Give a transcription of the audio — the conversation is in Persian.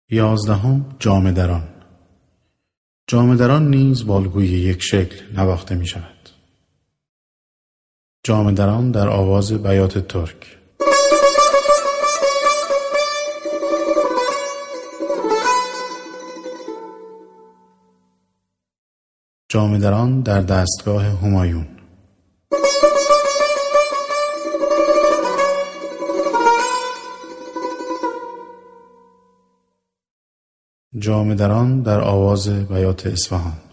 11 جامه دران. جامه دران نیز بالگوی یک شکل نواخته می شود. جامه دران در آواز بیات ترک. جامه دران در دستگاه همایون. جامه دران در آواز بیات اصفهان.